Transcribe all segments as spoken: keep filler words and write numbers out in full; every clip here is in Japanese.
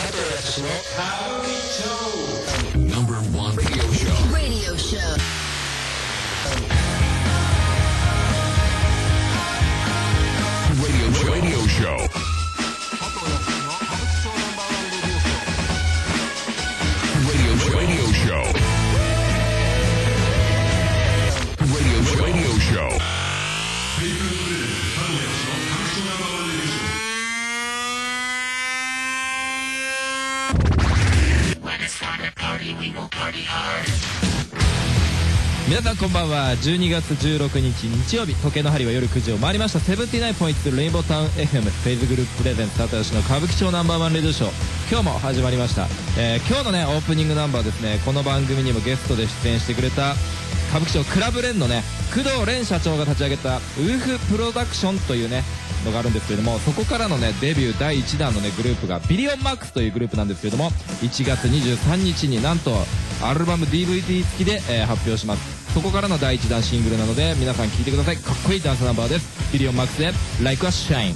佐藤康の歌舞伎町 Number one radio show. Radio show. Radio show. Radio show. Radio show. Radio show. Radio radio show. 皆さんこんばんは。じゅうにがつじゅうろくにち日曜日、時計の針は夜くじを回りました。セブンティナインポイントレインボータウン エフエム フェイズグループプレゼンツ佐藤氏の歌舞伎町ナンバーワンレディオショー、今日も始まりました。えー、今日のねオープニングナンバーですね、この番組にもゲストで出演してくれた歌舞伎町クラブレンのね工藤蓮社長が立ち上げたウルフプロダクションというねのがあるんですけれども、そこからのねデビューだいいちだんのねグループがビリオンマックスというグループなんですけれども、いちがつにじゅうさんにちになんとアルバム ディーブイディー 付きで、えー、発表します。そこからのだいいちだんシングルなので皆さん聴いてください。かっこいいダンスナンバーです。ビリオンマックスで Like a Shine。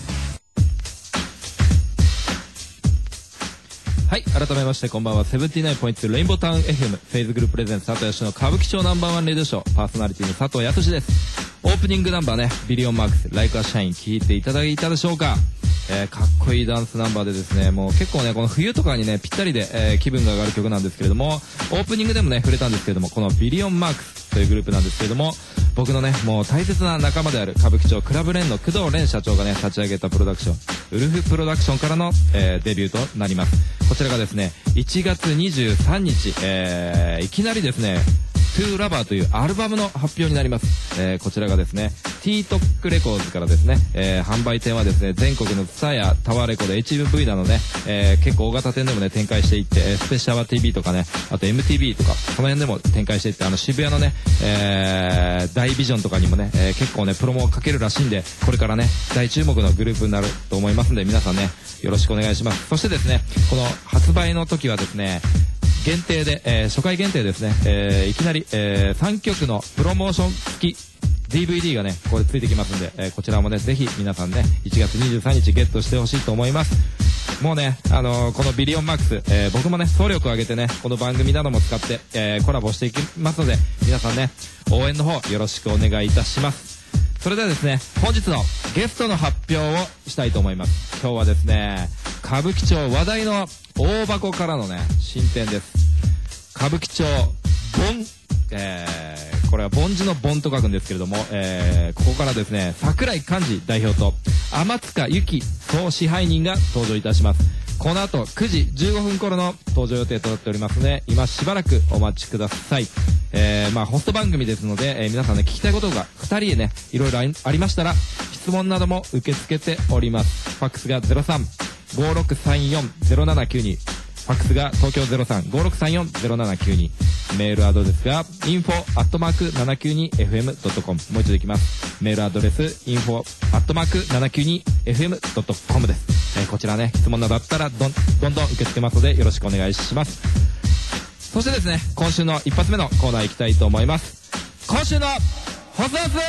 はい、改めましてこんばんは。セブンティナインポイントレインボータウン エフエム フェイズグループプレゼンツ佐藤康の歌舞伎町ナンバーワンレディオショー、パーソナリティの佐藤康です。オープニングナンバーね、ビリオンマックス Like a Shine 聴いていただいたでしょうか。えー、かっこいいダンスナンバーでですね、もう結構ねこの冬とかにねぴったりで、えー、気分が上がる曲なんですけれども、オープニングでもね触れたんですけれども、このビリオンマークスというグループなんですけれども、僕のねもう大切な仲間である歌舞伎町クラブレンの工藤蓮社長がね立ち上げたプロダクションウルフプロダクションからの、えー、デビューとなります。こちらがですねいちがつにじゅうさんにち、えー、いきなりですねトゥーラバーというアルバムの発表になります。えー、こちらがですね T トックレコーズからですね、えー、販売店はですね全国のツタヤタワーレコで エイチエムブイ などね、えー、結構大型店でもね展開していって、えー、スペシャル ティーブイ とかね、あと エムティービー とかこの辺でも展開していって、あの渋谷のね、えー、大ビジョンとかにもね、えー、結構ねプロモをかけるらしいんで、これからね大注目のグループになると思いますんで、皆さんねよろしくお願いします。そしてですねこの発売の時はですね限定で、えー、初回限定ですね、えー、いきなり、えー、さんきょくのプロモーション付き ディーブイディー がねこれついてきますんで、えー、こちらもねぜひ皆さんねいちがつにじゅうさんにちゲットしてほしいと思います。もうね、あのー、このビリオンマックス、えー、僕もね総力を挙げてねこの番組なども使って、えー、コラボしていきますので、皆さんね応援の方よろしくお願いいたします。それではですね本日のゲストの発表をしたいと思います。今日はですね歌舞伎町話題の大箱からのね新店です。歌舞伎町盆、えー、これは盆地の盆と書くんですけれども、えー、ここからですね桜井寛治代表と天塚由紀総支配人が登場いたします。この後くじじゅうごふん頃の登場予定となっておりますので、今しばらくお待ちください。えー、まあホスト番組ですので、えー、皆さんね聞きたいことがふたりでねいろいろありましたら質問なども受け付けております。ファックスが ゼロさん ごろくさんよん ゼロななきゅうに、ファックスが東京 ゼロさん ごろくさんよん ゼロななきゅうに、メールアドレスが インフォ アットマーク ななきゅうに エフエム ドットコム、 もう一度いきます。メールアドレス インフォ アットマーク ななきゅうに エフエム ドットコム です。えー、こちらね質問などあったらどんどんどん受け付けますのでよろしくお願いします。そしてですね今週の一発目のコーナー行きたいと思います。今週のホストス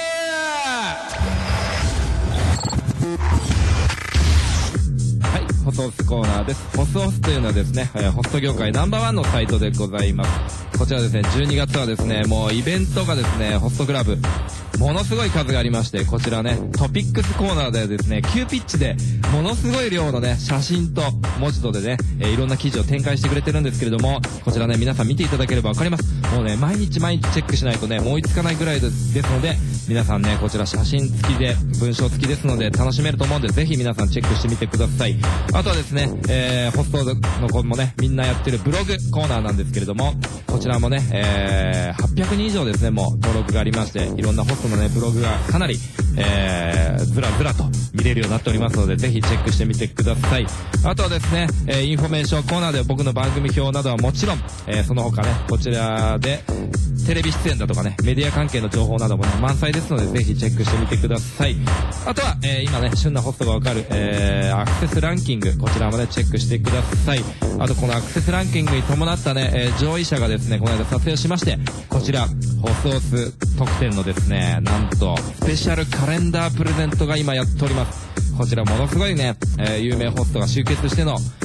ホストオスコーナーです。ホストオスというのはですね、えー、ホスト業界ナンバーワンのサイトでございます。こちらですねじゅうにがつはですねもうイベントがですねホストクラブものすごい数がありまして、こちらねトピックスコーナーでですね急ピッチでものすごい量のね写真と文字とでね、えー、いろんな記事を展開してくれてるんですけれども、こちらね皆さん見ていただければわかります。もうね毎日毎日チェックしないとねもう追いつかないぐらいですので、皆さんねこちら写真付きで文章付きですので楽しめると思うんで、ぜひ皆さんチェックしてみてください。あとはですね、えー、ホストの子もねみんなやってるブログコーナーなんですけれども、こちらもね、えー、はっぴゃくにん以上ですねもう登録がありまして、いろんなホストのねブログがかなり、えー、ずらずらと見れるようになっておりますので、ぜひチェックしてみてください。あとはですね、えー、インフォメーションコーナーで僕の番組表などはもちろん、えー、その他ねこちらでテレビ出演だとかねメディア関係の情報などもね満載ですので、ぜひチェックしてみてください。あとは、えー、今ね旬なホストがわかる、えー、アクセスランキング、こちらもねチェックしてください。あとこのアクセスランキングに伴ったね、えー、上位者がですねこの間撮影をしまして、こちらホスオス特典のですねなんとスペシャルカレンダープレゼントが今やっております。こちらものすごいね、えー、有名ホストが集結しての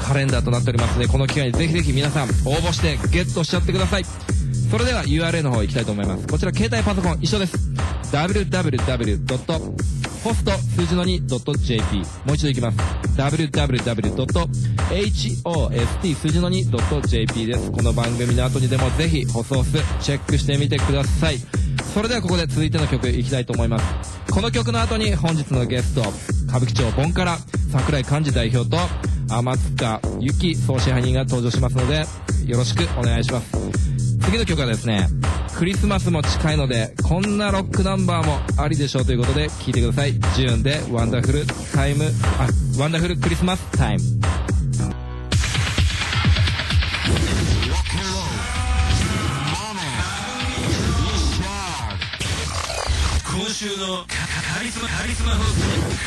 カレンダーとなっておりますので、この機会にぜひぜひ皆さん応募してゲットしちゃってください。それでは ユーアールエル の方行きたいと思います。こちら携帯パソコン一緒です。ダブリューダブリューダブリュードットホスト数字の にドットジェーピー もう一度いきます。ダブリューダブリューダブリュードットホスト 数字の にドットジェーピー です。この番組の後にでもぜひホスホスチェックしてみてください。それではここで続いての曲いきたいと思います。この曲の後に本日のゲスト、歌舞伎町ボンから桜井寛治代表と天塚由紀総支配人が登場しますので、よろしくお願いします。次の曲はですね、クリスマスも近いのでこんなロックナンバーもありでしょうということで聴いてください。ジューンでワンダフルタイム、あ、ワンダフルクリスマスタイム。 今週のカリスマカリスマホス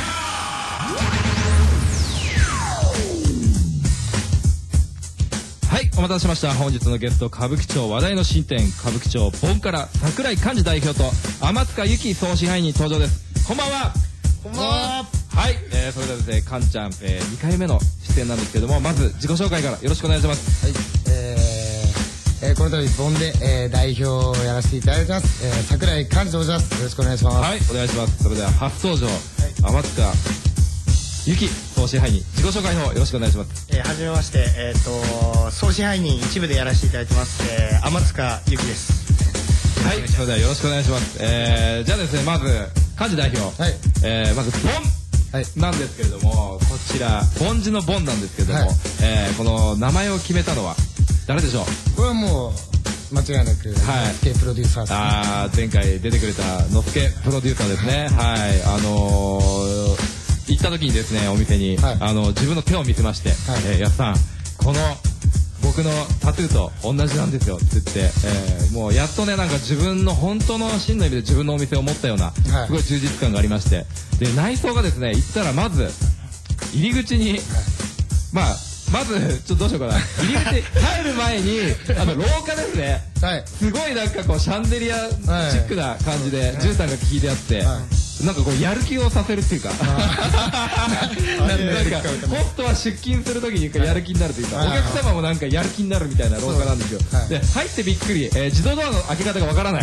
ト。はい、お待たせしました。本日のゲスト、歌舞伎町話題の新店、歌舞伎町ボンから桜井寛治代表と天塚由紀総支配人登場です。こんばんは。 こんばんは。 はい、えー、それではですね、寛ちゃん、えー、にかいめの出演なんですけども、まず自己紹介からよろしくお願いします。 はい、えー、えー、この度ボンで、えー、代表をやらせていただいてます、えー、桜井寛治でございます。よろしくお願いします。 はい、お願いします。それでは初登場、はい、天塚由紀総支配人、自己紹介の方よろしくお願いします。 えー、はじめまして、えっ、ー、と総支配人一部でやらせていただいてます、えー、天塚由紀です。 はい、それではよろしくお願いします。えー、じゃあですね、まず寛治代表、 はい、 えー、まずボンなんですけれども、こちらボンジのボンなんですけれども、はい、えー、この名前を決めたのは誰でしょう？ これはもう間違いなく、はい、のすけプロデューサーですね。 あー、前回出てくれたのすけプロデューサーですね。はい、あのー行った時にですね、お店に、はい、あの自分の手を見せまして、はい、えー、やっさん、この僕のタトゥーと同じなんですよって言って、えー、もうやっとね、なんか自分の本当の真の意味で自分のお店を持ったような、はい、すごい充実感がありまして、で内装がですね、行ったらまず入り口に、はい、まあまずちょっとどうしようかな、入り口入る前にあの廊下ですね、はい、すごいなんかこうシャンデリアチックな感じで絨毯が効いてあって、はい、なんかこうやる気をさせるっていうか、なんかホストは出勤するときにやる気になるというか、お客様もなんかやる気になるみたいな廊下なんですよ。で入ってびっくり、えー、自動ドアの開け方がわからない。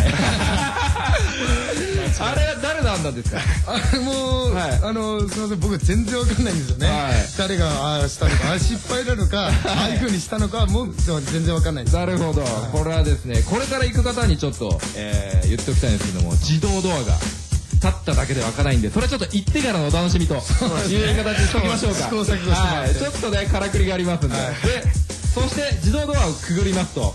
あれは誰なんなんですか？ あれもう、はい、あのすみません、僕全然わかんないんですよね。はい、誰がああしたのか、あ失敗なのか、ああいう風にしたのかもう全然わかんないです。 なるほど、はい、これはですね、これから行く方にちょっと、えー、言っておきたいんですけども、自動ドアが立っただけで開かないんで、それはちょっと行ってからのお楽しみという形にしときましょうか。 試行錯誤してます。 ちょっとね、からくりがありますんで、はい、でそして自動ドアをくぐりますと、はい、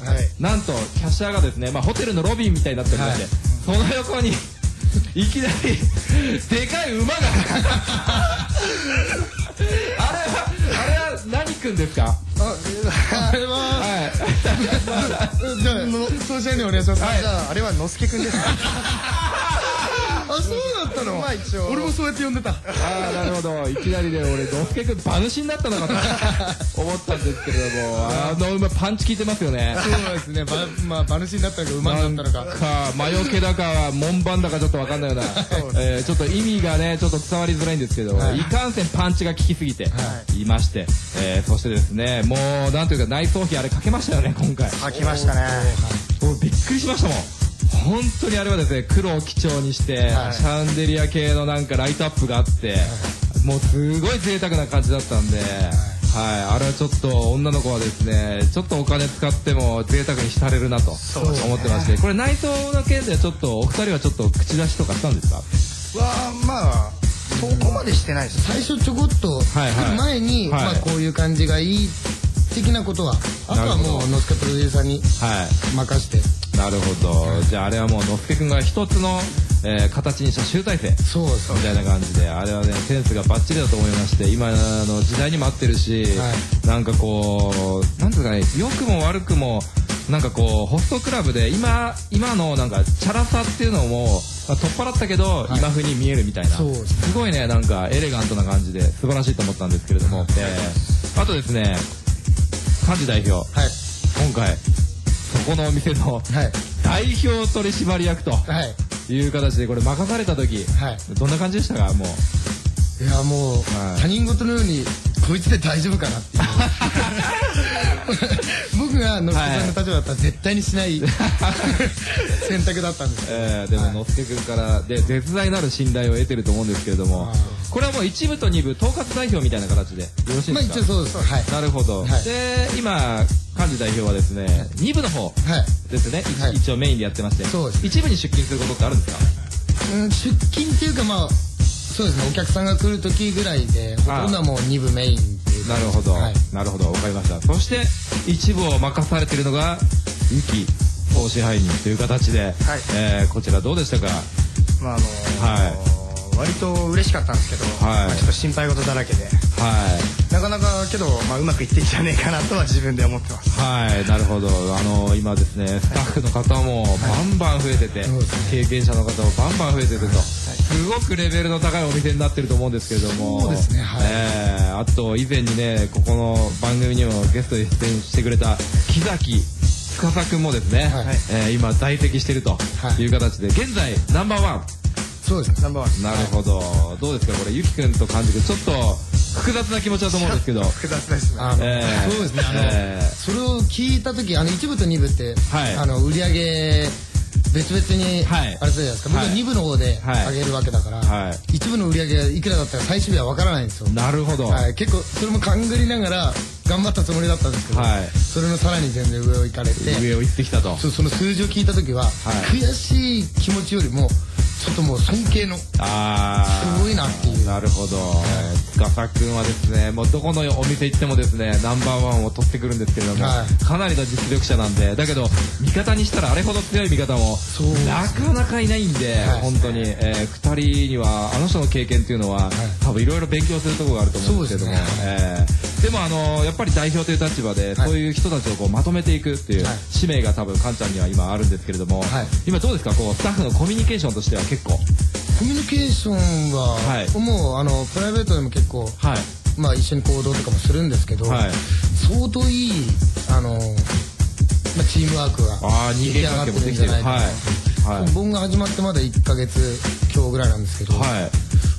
なんとキャッシャーがですね、まあ、ホテルのロビーみたいになっておりまして、はい、その横にいきなりでかい馬があれはあれは何くんですか？ あれは、はい、じゃあ総支配人お願いします。 はい、じゃああれはのすけくんです。 あ、そうだったの。まあ一応俺もそうやって呼んでた。ああ、なるほど。いきなりね、俺のすけくん馬主になったのかと思ったんですけれども、あの馬パンチ効いてますよね。 そうですね。ばまあ馬主になったのか馬になったのか。 か魔除けだか門番だかちょっとわかんないような、えー、ちょっと意味がねちょっと伝わりづらいんですけど、はい、いかんせんパンチが効きすぎていまして、はい、えー、そしてですね、もうなんというか内装費あれかけましたよね今回。 かけましたね。 もうびっくりしましたもん。本当にあれはですね、黒を基調にして、はい、シャンデリア系のなんかライトアップがあって、はい、もうすごい贅沢な感じだったんで、はい、はい、あれはちょっと女の子はですね、ちょっとお金使っても贅沢に浸れるなと思ってまして、これ内装の件でちょっとお二人はちょっと口出しとかしたんですか？ はまあそこまでしてないです。 最初ちょこっと来る前に、はいはい、まあこういう感じがいい的なことは、あとはもうのすけプロデューサーに任して、はい、 なるほど、はい、じゃああれはもうのすけくんが一つの、えー、形にした集大成みたいな感じで、あれはねセンスがバッチリだと思いまして、今の時代にも合ってるし、はい、なんかこうなんですかね、良くも悪くもなんかこうホストクラブで今今のなんかチャラさっていうのも取っ払ったけど、はい、今風に見えるみたいな、すごいね、なんかエレガントな感じで素晴らしいと思ったんですけれども、はい、えー、あとですね、寛治代表、はい、今回そこのお店の代表取締役という形でこれ任された時、はい、どんな感じでしたか？もういやもう、はい、他人事のようにこいつで大丈夫かなっていう僕がのすけさんの立場だったら絶対にしない選択だったんですけど、 えー、でも、はい、のすけくんからで絶大なる信頼を得てると思うんですけれども、これはもう一部と二部統括代表みたいな形でよろしいですか？まあ一応そうです。はい。 なるほど。はい、で今幹事代表はですね、はい、二部の方ですね、はい、一応メインでやってまして、そうです。一部に出勤することってあるんですか？ うん、出勤っていうかまあそうですね、お客さんが来る時ぐらいでほとんどはもう二部メインっていう。 なるほど、はい、なるほど、わかりました。そして一部を任されているのがゆき総支配人という形で、はい、えー、こちらどうでしたか？ まああのー、はい割と嬉しかったんですけど、はい、まあ、ちょっと心配事だらけで、はい、なかなかけど、まあ、うまくいってんじゃねえかなとは自分で思ってます。 はい、なるほど。あの今ですね、スタッフの方もバンバン増えてて、はい、経験者の方もバンバン増えててと、はい、すごくレベルの高いお店になってると思うんですけれども、 そうですね、はい、 えー、あと以前にね、ここの番組にもゲストで出演してくれた木崎司くんもですね、はい、えー、今在籍しているという形で、現在ナンバーワン。 そうですね、ナンバーワン。 なるほど、はい、どうですかこれ、ゆきくんと幹事くんちょっと複雑な気持ちだと思うんですけど。 複雑ですね。 あの、えー、そうですね、あの、えー、それを聞いた時、あの一部と二部って、はい、あの売り上げ別々に、はい、あれするじゃないですか。僕は二部の方で上げるわけだから、はい、一部の売り上げがいくらだったら最終日は分からないんですよ。 なるほど、 はい、結構それも勘ぐりながら頑張ったつもりだったんですけど、はい、それのさらに全然上を行かれて、 上を行ってきたと。 そ, その数字を聞いた時は、はい、悔しい気持ちよりもちょっともう尊敬の、あー、すごいなっていう。 なるほど。司くんはですね、もうどこのお店行ってもですね、ナンバーワンを取ってくるんですけれども、はい、かなりの実力者なんで、だけど味方にしたらあれほど強い味方もなかなかいないんで、はい、本当に、えー、ふたりにはあの人の経験っていうのは、はい、多分いろいろ勉強するところがあると思うんですけども、で、ね、えー、でもあのやっぱり代表という立場で、はい、そういう人たちをこうまとめていくっていう使命が多分カンちゃんには今あるんですけれども、はい、今どうですか、こうスタッフのコミュニケーションとしては結構。 コミュニケーションは、はい、もうあのプライベートでも結構、はい、まあ一緒に行動とかもするんですけど、はい、相当いいあの、まあ、チームワークが出来上がってるんじゃないかな。はいはい、僕が始まってまだいっかげつ強ぐらいなんですけど、はい、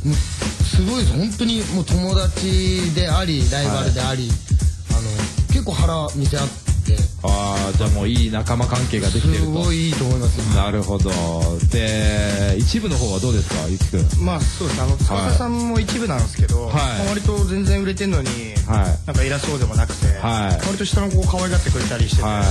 もうすごいです。本当にもう友達でありライバルであり、はい、あの結構腹見せ合って。 ああ、じゃあもういい仲間関係ができてると。 すごいいいと思いますよ。 なるほど。で、一部の方はどうですか、ゆきくん。 まあそうです。あの司さんも一部なんですけど、はい、まあ、割と全然売れてんのに、はい、なんか偉そうでもなくて、はい、割と下の子を可愛がってくれたりしてて、はい、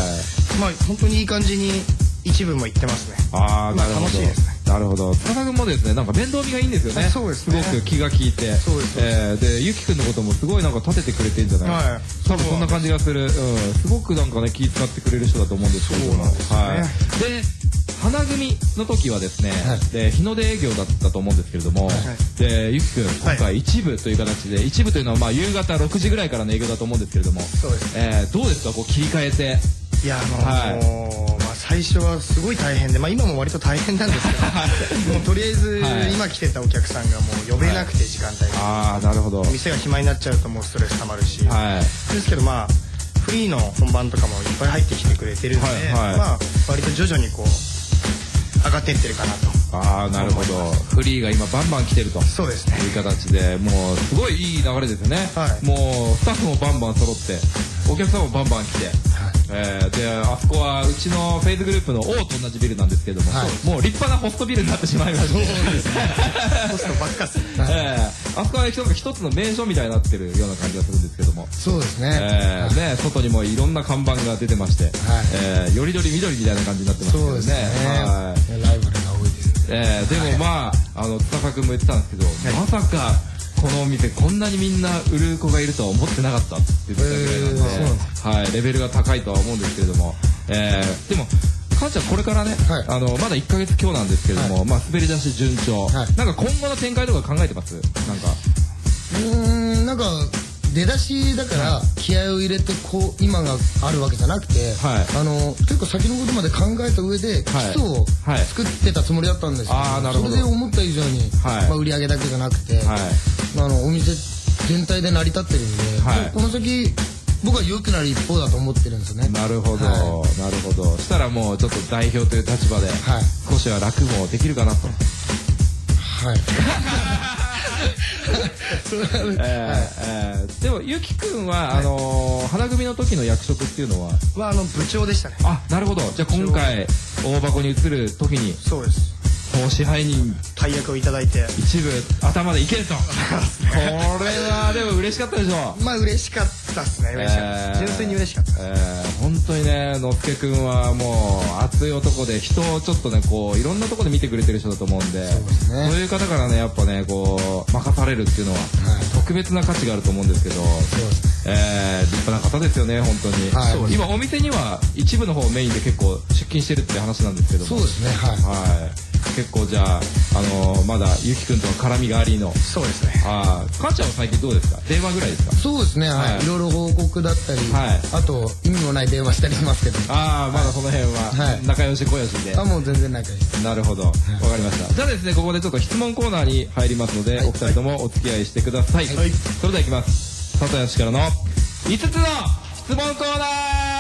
まあ本当にいい感じに一部も行ってますね。 ああ、なるほど。 楽しいですね。 なるほど。司くんもですね、なんか面倒見がいいんですよね。 そうですね。 すごく気が利いて。そうです。えー、で、ゆきくんのこともすごいなんか立ててくれてんじゃないですか。はい。多分そんな感じがする。うん。すごくなんかね、気遣ってくれる人だと思うんですけども。はい。で、花組の時はですね、はい、で日の出営業だったと思うんですけれども、はい、でゆきくん今回一部という形で、はい、一部というのはまあ夕方ろくじぐらいからの営業だと思うんですけれども、そうです、えー、どうですか、こう切り替えて。 いや、あのーはい、まあ、最初はすごい大変で、まあ、今も割と大変なんですけどもうとりあえず、はい、今来てたお客さんがもう呼べなくて時間帯が、はい、 ああ、なるほど。 店が暇になっちゃうともうストレスたまるし、はい、ですけどまあフリーの本番とかもいっぱい入ってきてくれてるんで、はいはい、まあ割と徐々にこう上がっていってるかなと。 ああ、なるほど。フリーが今バンバン来てると。 そうですね。 いう形で、もうすごいいい流れですよね。はい、もうスタッフもバンバン揃って、お客さんもバンバン来て、はい、えー、であそこはうちのフェイズグループの O と同じビルなんですけども、はい、もう立派なホストビルになってしまいました。そうですね。 ホストばっかっすね。 えー、あそこは一つ一つの名所みたいになってるような感じがするんですけども。 そうですね。 えー、ね、外にもいろんな看板が出てまして、はい、えー、よりどり緑みたいな感じになってますけどね。 そうですね。はい、ライバルが多いですね。 えー、でもまあ、あの司くんも言ってたんですけど、はい、まさかこのお店こんなにみんな売る子がいるとは思ってなかったって言ってたぐらいなんで、えー、はい、レベルが高いとは思うんですけれども、えー、でもかんちゃんこれからね、はい、あのまだいっかげつ強なんですけれども、はい、まあ滑り出し順調、はい、なんか今後の展開とか考えてます？なんかうーん、なんか出だしだから気合を入れてこう今があるわけじゃなくて、はい、あの結構先のことまで考えた上で基礎を作ってたつもりだったんですけど、はいはい、それで思った以上に、はい、まあ、売り上げだけじゃなくて、はい、あのお店全体で成り立ってるんで、はい、この先僕は良くなる一方だと思ってるんですよね。 なるほど、はい、なるほど。したらもうちょっと代表という立場で少しは楽もできるかなと。 はいでもゆきくんはあの花組の時の役職っていうのははあの部長でしたね。 あ、なるほど。じゃあ今回大箱に移る時にそうです。 もう支配人大役をいただいて一部頭でいけると。これはでも嬉しかったでしょう。まあ嬉しかったですね。嬉しかった。純粋に嬉しかった。 えー、本当にね、のすけくんはもう熱い男で人をちょっとねこういろんなところで見てくれてる人だと思うんで、そうですね。そういう方からねやっぱねこう任されるっていうのは特別な価値があると思うんですけど、そうです。えー、立派な方ですよね本当に。はい、今お店には一部の方メインで結構出勤してるって話なんですけども。 そうですね。はい。 はい。結構じゃあ、あのー、まだゆきくんとの絡みがありの。 そうですね。 ああ、かんちゃんは最近どうですか？電話ぐらいですか？ そうですね。はい。いろいろ報告だったり、はい、あと意味もない電話したりしますけど。 ああ、まだその辺は仲良し小良しで。 あ、もう全然仲良し。 なるほど。わかりました。じゃあですね、ここでちょっと質問コーナーに入りますので、お二人ともお付き合いしてください。はい。それではいきます。里吉からのいつつの質問コーナー。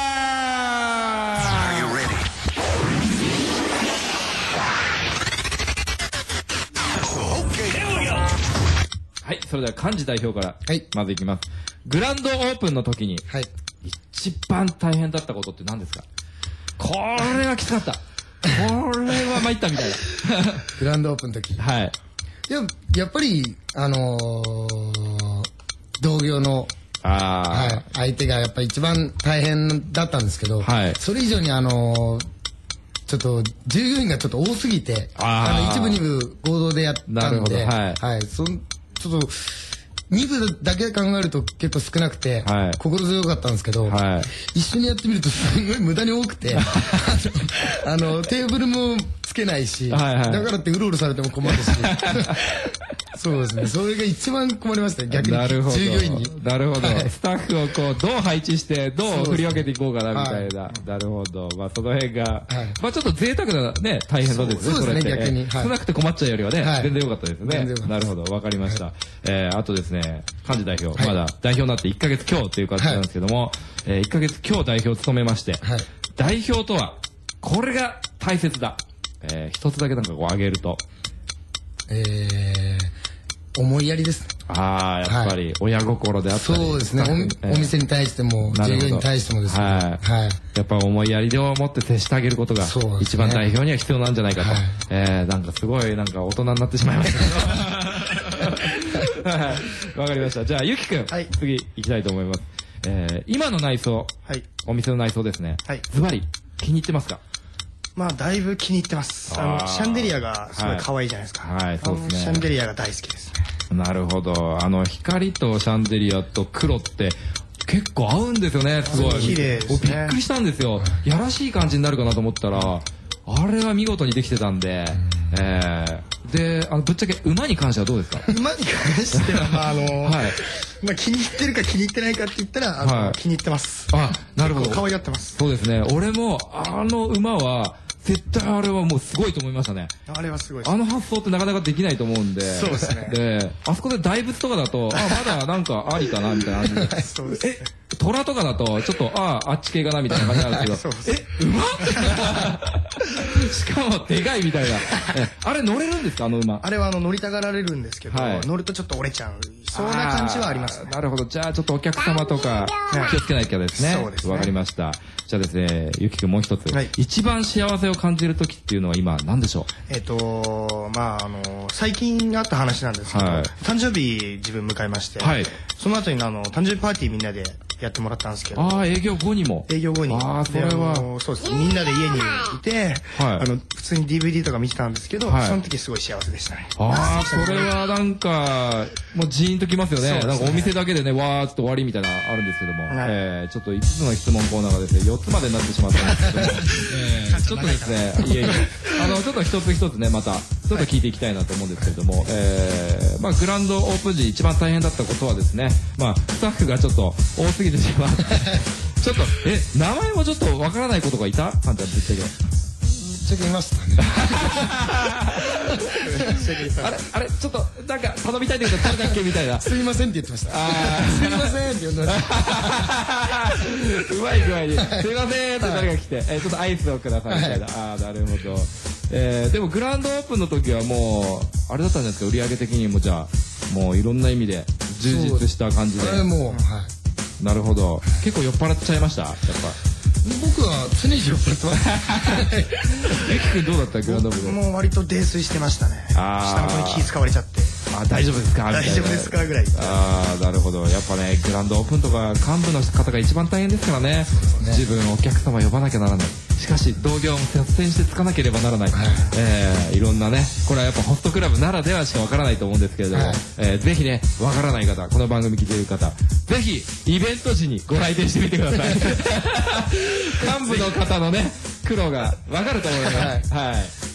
はい、それでは幹事代表からまずいきます。グランドオープンの時に一番大変だったことって何ですか？これはきつかった。これは参ったみたいな。 グランドオープンの時。 はい。 いや、やっぱりあのー、同業のあ、はい、相手がやっぱり一番大変だったんですけど、はい、それ以上にあのー、ちょっと従業員がちょっと多すぎて、あの一部二部合同でやったんで、はい、はい、そんちょっとに部だけ考えると結構少なくて、はい、心強かったんですけど、はい、一緒にやってみるとすごい無駄に多くてあのテーブルもつけないし、はいはい、だからってうろうろされても困るしそうですね、それが一番困りましたね、逆に従業員に。 なるほど、はい、スタッフをこうどう配置してどう振り分けていこうかなみたいな、はい、なるほど、まあその辺が、はい、まあちょっと贅沢なね大変そうですね、 そうですね、逆に、 はい、少なくて困っちゃうよりはね、はい、全然良かったですね。なるほど、わかりました。はい、えー、あとですね、幹事代表、はい、まだ代表になっていっかげつ今日という形なんですけども、はい、えー、いっかげつ今日代表を務めまして、はい、代表とはこれが大切だ、えー、一つだけなんかこう挙げると、 えー、思いやりです。 ああ、やっぱり親心であったり、 そうですね、お、お店に対しても従業員に対してもですね、はい、はい、 やっぱ思いやりを持って接してあげることが一番代表には必要なんじゃないかと、はい、えー、なんかすごいなんか大人になってしまいましたけどわかりました。じゃあゆきくん、はい、次行きたいと思います。えー、今の内装、はい、お店の内装ですね、はい、ズバリ気に入ってますか？ まあだいぶ気に入ってます。あのシャンデリアがすごい可愛いじゃないですか。はい、はい、そうですね。シャンデリアが大好きですね。 なるほど。あの光とシャンデリアと黒って結構合うんですよね。すごい綺麗ですね。 びっくりしたんですよ。やらしい感じになるかなと思ったら、あれは見事にできてたんで、えー、で、あのぶっちゃけ馬に関してはどうですか？ 馬に関してはまああの、はい、まあ気に入ってるか気に入ってないかって言ったら、あの、はい、気に入ってます。 あ、なるほど。 可愛がってます。 そうですね。俺もあの馬は絶対あれはもうすごいと思いましたね。 あれはすごい。 あの発想ってなかなかできないと思うんで。 そうですね。 で、あそこで大仏とかだと、あ、まだなんかありかなみたいな感じで。そうです。え、虎とかだと、ちょっと、ああ、あっち系かなみたいな感じなんですけど。え、馬しかもでかいみたいな。あれ乗れるんですか、あの馬？ あれはあの乗りたがられるんですけど、乗るとちょっと折れちゃう。そうな感じはありますね。 なるほど。じゃあちょっとお客様とか気をつけなきゃですね。そうですね。わかりました。じゃあですね、ゆきくんもう一つ。一番幸せを感じる時っていうのは今何でしょう？ えっと、まああの、最近あった話なんですけど、誕生日自分迎えまして、その後にあの、誕生日パーティーみんなでやってもらったんですけど。 ああ、営業後にも。 営業後に。 ああ、それは。 そうです。みんなで家にいて、あの、普通に ディーブイディー とか見てたんですけど、その時すごい幸せでしたね。 ああ、それはなんか、もうジーンときますよね。なんかお店だけでね、わーっと終わりみたいなあるんですけども、えちょっといつつの質問コーナーがですね、よっつまでになってしまったんですけども、えちょっとですね、いえいえ、あの、ちょっと一つ一つね、また、ちょっと聞いていきたいなと思うんですけれども、えまあ、グランドオープン時一番大変だったことはですね、まあ、スタッフがちょっと多すぎてしまう。ちょっと、え、名前もちょっとわからないことがいた？あんたぶっちゃけ。 ぶっちゃけいましたね。 あれあれちょっとなんか頼みたいんだけど誰だっけみたいな。 すいませんって言ってました。すいませんって呼んでました。 うまい具合にすいませんって誰が来て、えちょっとアイスをくださいみたいな。ああなるほど。えでもグランドオープンの時はもうあれだったんじゃないですか、売上的にもじゃあもういろんな意味で充実した感じで。 あれもう、はい。 なるほど。結構酔っ払っちゃいました。やっぱ。 僕は常に酔っ払ってます。 ゆきくんどうだったグランド部で。 もう割と泥酔してましたね。下の子に気使われちゃって。 あ、大丈夫ですか大丈夫ですかぐらい。 ああ、なるほど。やっぱね、グランドオープンとか幹部の方が一番大変ですからね。自分お客様呼ばなきゃならない。しかし同業も率先してつかなければならない。えー、いろんなね、これはやっぱホストクラブならではしかわからないと思うんですけれども、えー、ぜひね、わからない方、この番組聞いている方、ぜひイベント時にご来店してみてください。幹部の方のね、苦労がわかると思います。はい。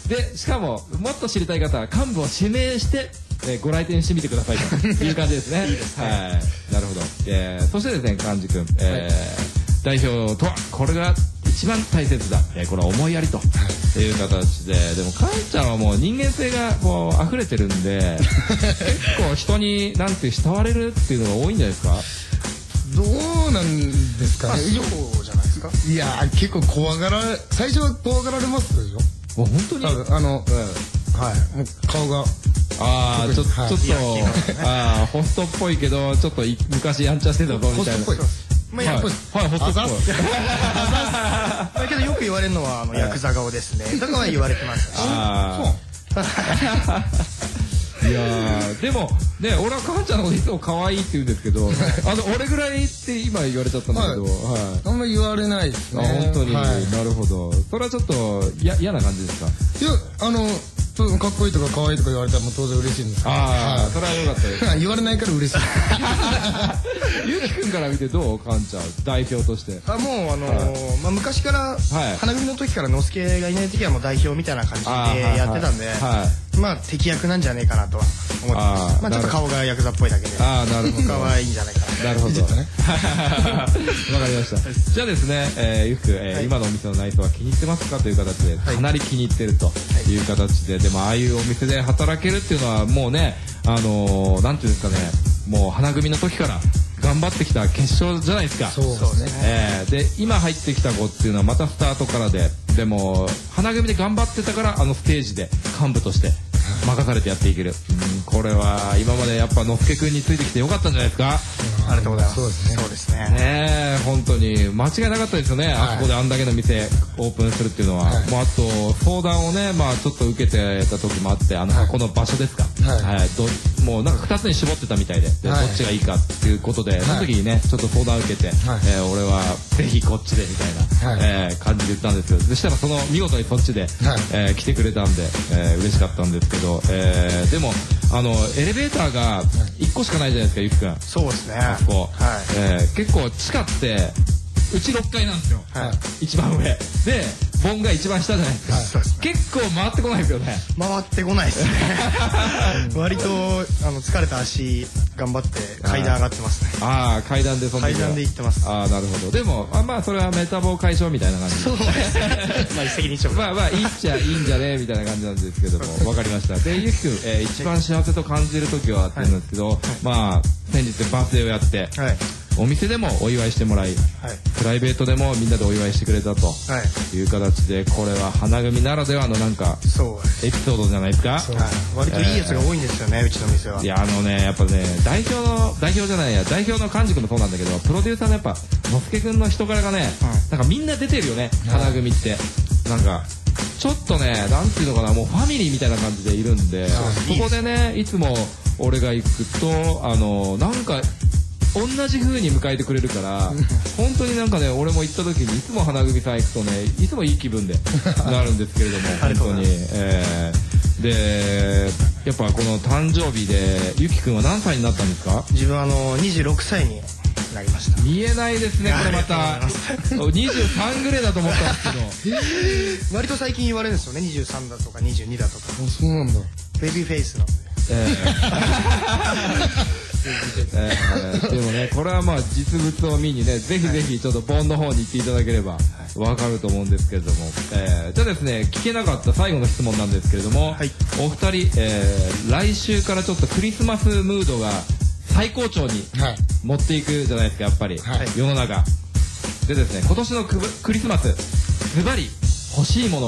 で、しかも、もっと知りたい方は幹部を指名して、えー、ご来店してみてくださいという感じですね。いいですね。はい。なるほど。えー、そしてですね、幹事君、えー、はい、代表とは、これが一番大切だ。えー、これは思いやりという形で、でも、かんちゃんはもう人間性がこう溢れてるんで、結構人になんて慕われるっていうのが多いんじゃないですか？ どうなんですかね。 そうじゃないですか。 いやー、結構怖がられ、最初は怖がられますよ。 もう本当にあの、うん、はい、もう顔が。 ああ、ちょっと、はい、ちょっと、ああ、ホストっぽいけど、ちょっと昔やんちゃしてたぞみたいな。ホストっぽい。 まあ、やっぱり、 はい、ホストっぽい。 だけどよく言われるのは、あの、ヤクザ顔ですね。だから言われてます。 ああ。いやー、でも、ね、俺は母ちゃんのこといつも可愛いって言うんですけど、あの、俺ぐらいって今言われちゃったんだけど、はい。 あんまり言われないですね。 あ、本当に、なるほど。それはちょっと、や、嫌な感じですか？ いや、あの、かっこいいとか可愛いとか言われたらもう当然嬉しいんですけど。 ああ、それはよかったです。 言われないから嬉しい。 ゆうきくんから見てどう？かんちゃん、代表として。 あ、もうあのー、まあ昔から、花組の時からのすけがいない時はもう代表みたいな感じでやってたんで、まあ敵役なんじゃねえかなとは思ってます。まあちょっと顔がヤクザっぽいだけで。ああ、なるほど。可愛いんじゃないかな。 なるほど。わかりました。じゃあですね、えー、ゆうきくん、えーはい、今のお店の内装は気に入ってますかという形で、かなり気に入ってるという形で、でもああいうお店で働けるっていうのはもうね、あのー、なんていうんですかね、もう花組の時から頑張ってきた結晶じゃないですか。 そうですね。 えー、で、今入ってきた子っていうのはまたスタートからで、でも、花組で頑張ってたから、あのステージで幹部として任されてやっていける。うん、これは今までやっぱのすけくんについてきてよかったんじゃないですか。 ありがとうございます。 そうですね。 そうですね。 ねえ、本当に間違いなかったですよね。あそこであんだけの店オープンするっていうのは。もうあと相談をね、まあちょっと受けてた時もあって、あのこの場所ですか。はい。どもうなんか二つに絞ってたみたいで、どっちがいいかっていうことで、その時にねちょっと相談を受けて、え俺はぜひこっちでみたいなえ感じで言ったんですけど、そしたらその見事にそっちでえ来てくれたんでえ嬉しかったんですけど、えでもあのエレベーターが一個しかないじゃないですか、ゆきくん。 そうですね。 あそこ。はい。えー、結構地下ってうちろっかいなんですよ。はい。一番上で盆が一番下じゃないですか。そうですね。結構回ってこないですよね。 回ってこないですね。割とあの疲れた足頑張って階段上がってますね。 ああ、階段でその階段で行ってます。 ああ、なるほど。でもあまあそれはメタボ解消みたいな感じ。 そうですね。まあ一石二鳥。 まあまあいいっちゃいいんじゃねみたいな感じなんですけども、わかりました。でゆきくん、えー、一番幸せと感じる時はって言うんですけど、はい、まあ先日バースデーをやって。はい。お店でもお祝いしてもらい、はい、プライベートでもみんなでお祝いしてくれたという形で、これは花組ならではのなんかエピソードじゃないですか。はい、 割といいやつが多いんですよね、えー、うちの店は。 いやあのねやっぱね代表の代表じゃないや代表の幹事君もそうなんだけど、プロデューサーのやっぱのすけくんの人柄がね、うん、なんかみんな出てるよね、花組って。なんかちょっとねなんていうのかな、もうファミリーみたいな感じでいるんで、そこでねいつも俺が行くとあのなんか同じ風に迎えてくれるから本当になんかね俺も行った時にいつも花組さん行くとねいつもいい気分でなるんですけれども本当に、えー、でやっぱこの誕生日でゆきくんは何歳になったんですか？ 自分はあのにじゅうろくさいになりました。 見えないですねこれまたにじゅうさんぐらいだと思ったんですけど割と最近言われるんですよね、にじゅうさんだとかにじゅうにだとか。 そうなんだ。 ベビーフェイスなんで、えーえー、でもねこれはまあ実物を見にねぜひぜひちょっと盆の方に行っていただければわかると思うんですけれども、えー、じゃあですね聞けなかった最後の質問なんですけれども、はい、お二人、えー、来週からちょっとクリスマスムードが最高潮に持っていくじゃないですかやっぱり、はい、世の中でですね今年のクリスマスズバリ欲しいものは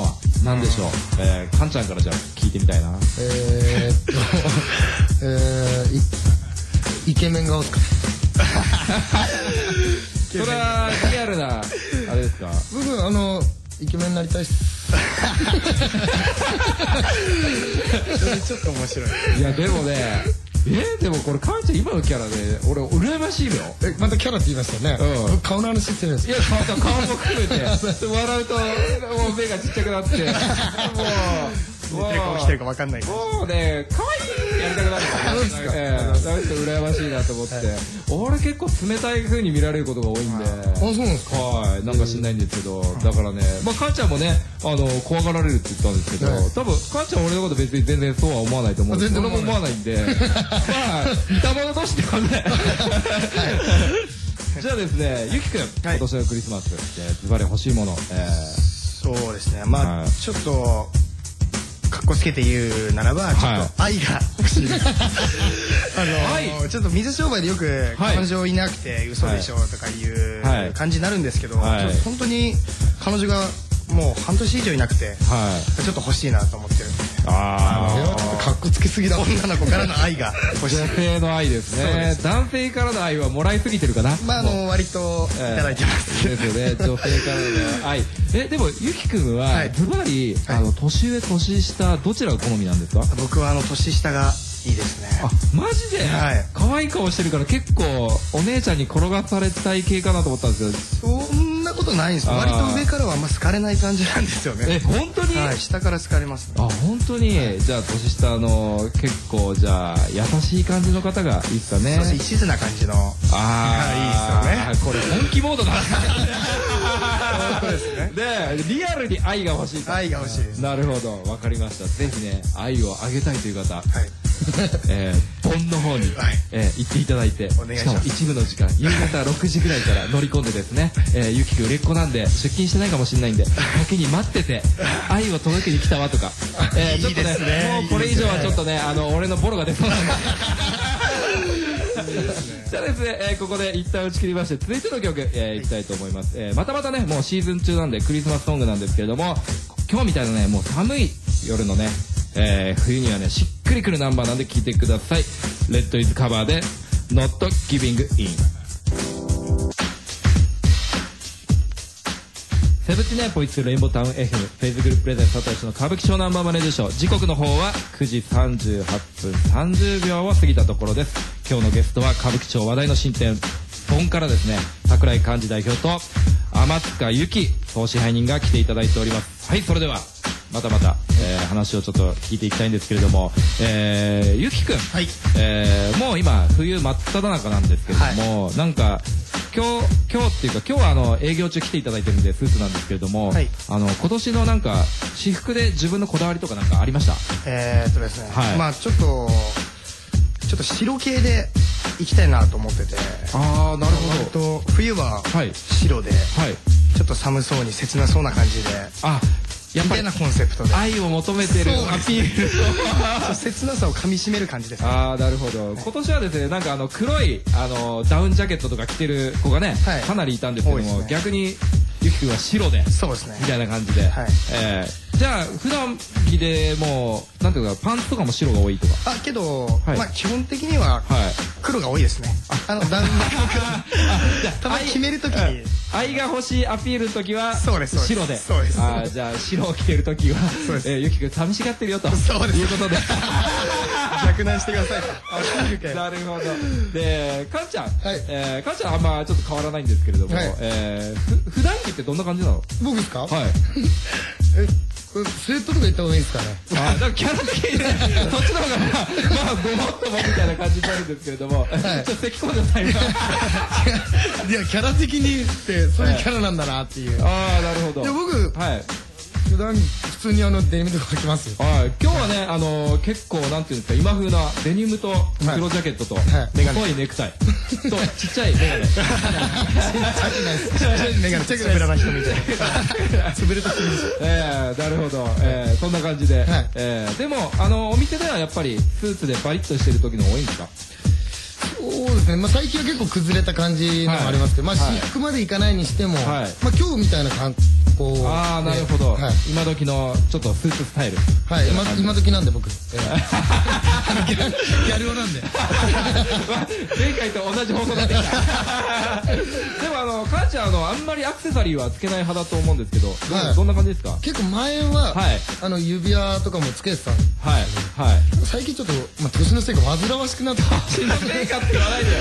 なんでしょう。えー、かんちゃんからじゃあ聞いてみたいな。 えーっと、えー、イケメン顔っすか。 それはリアルなあれですか。 僕あのイケメンになりたいっす。 それちょっと面白い。 いやでもね、えでもこれかんちゃん今のキャラで俺羨ましいよ。 えまたキャラって言いましたよね。うん、顔の話してるんです。 いや顔と顔も含めて笑うともう目がちっちゃくなってもう。 もう顔してるか分かんない。 もうね可愛いやりたくなるからね。ええ、なんか羨ましいなと思って。俺結構冷たい風に見られることが多いんで。あ、 そうなんですか。 はい、なんか知んないんですけど、だからね、まあかんちゃんもね、あの怖がられるって言ったんですけど、多分かんちゃん俺のこと別に全然そうは思わないと思うんで、俺も思わないんで、まあ似た者同士ではね。じゃあですね、ゆきくん、今年のクリスマスズバリ欲しいもの。 そうですね、まあちょっと。かっこつけて言うならばちょっと愛が欲しいです。あのちょっと水商売でよく彼女いなくて嘘でしょとかいう感じになるんですけど、本当に彼女がもう半年以上いなくてちょっと欲しいなと思ってる。 ああ、ちょっとかっこつけすぎだ。 女の子からの愛が欲しい。 女性の愛ですね。男性からの愛はもらいすぎてるかな。 まああの割といただいてます。 ですよね。女性からの愛。えでもゆきくんはズバリあの年上年下どちらが好みなんですか？ 僕はあの年下がいいですね。 あ、マジで？はい。可愛い顔してるから結構お姉ちゃんに転がされたい系かなと思ったんですよ。そんなことないんです。割と上からはあんま好かれない感じなんですよね。 え、本当に？ はい、下から好かれます。 あ、本当に。じゃあ年下の結構じゃあ優しい感じの方がいいですかね。 そうです。一途な感じの。 ああ、いいですよね。これ本気モードだ。 そうですね。 で、リアルに愛が欲しい。 愛が欲しいです。 なるほど、わかりました。ぜひね、愛をあげたいという方。はい。えー、ポンの方に、えー、行っていただいて、しかも一部の時間、夕方ろくじぐらいから乗り込んでですね、えー、ゆきくん売れっ子なんで出勤してないかもしれないんで、先に待ってて、愛を届けに来たわとか、えー、ちょっとね、もうこれ以上はちょっとね、あの、俺のボロが出そうなんで。じゃあですね、えー、ここで一旦打ち切りまして続いての曲、えー、いきたいと思います、えー、またまたねもうシーズン中なんでクリスマスソングなんですけれども、今日みたいなねもう寒い夜のね、えー、冬にはねしっくりくるナンバーなんで聴いてください。レッドイズカバーで Not Giving In。セブンティナインポイントツーレインボータウン エフエム フェイズグループプレゼンツ佐藤氏の歌舞伎町ナンバーワンレディショー、時刻の方はくじさんじゅうはっぷんさんじゅうびょうを過ぎたところです。今日のゲストは歌舞伎町話題の新店ポンからですね、桜井寛治代表と天塚由紀総支配人が来ていただいております。はい、それではまたまた、えー、話をちょっと聞いていきたいんですけれども、えー、ゆきくん、はい、えー、もう今冬真っ只中なんですけれども、はい、なんか今日今日っていうか今日はあの営業中来ていただいてるんでスーツなんですけれども、はい、あの今年のなんか私服で自分のこだわりとかなんかありました？ えーっとですね、はい、まあちょっとちょっと白系で行きたいなと思ってて、 ああなるほど。と冬は白で、はい、ちょっと寒そうに切なそうな感じで、あやっぱりなコンセプトで愛を求めてるアピールと切なさをかみしめる感じです、ね、 ああなるほど、はい、今年はですねなんかあの黒いあのダウンジャケットとか着てる子がね、はい、かなりいたんですけども、ね、逆にゆきくんは白でそうですねみたいな感じで、はい、えー、じゃあ普段着でもうなんていうかパンツとかも白が多いとか？ あけど、はい、まあ基本的には黒が多いですね。あのダウンジャケットたまに決めるときに愛が欲しいアピールの時は白で、 そうです。 あじゃあ白を着てる時はえゆきくん寂しがってるよということで逆難してください。 なるほど。でかんちゃん、えかんちゃんあんまちょっと変わらないんですけれども、え普段着ってどんな感じなの？ 僕ですか？ はい。 えこれスウェットとか言った方がいいですかね？ あだからキャラ的にねそっちの方がまあまあごもっともみたいな感じになるんですけれども、ちょっと咳込んでないな。いやキャラ的にってそういうキャラなんだなっていう。 ああなるほど。 で僕はい普段普通にあのデニムとか着ます。 はい。今日はねあの結構なんていうんですか今風なデニムと黒ジャケットと細いネクタイとちっちゃいメガネ。ちっちゃいメガネ。ちっちゃいメガネな人みたい。潰れた人みたい。 ええなるほど。ええそんな感じで。ええでもあのお店ではやっぱりスーツでバリッとしてる時の方が多いんですか？ そうですね、まあ、最近は結構崩れた感じのもありますけど、はい、まあ私服までいかないにしても、はい、まあ今日みたいな格こう。 ああ、なるほど。 はい、 今時のちょっとスーツスタイル。 はい、今今時なんで僕。ギャル男なんで。 前回と同じ放送だってきた。でもあの母ちゃんあのあんまりアクセサリーはつけない派だと思うんですけど、どんな感じですか？ 結構前はあの指輪とかもつけてたんです。 はいはい。 最近ちょっとまあ年のせいか煩わしくなって。 年のせいかって言わないでよ。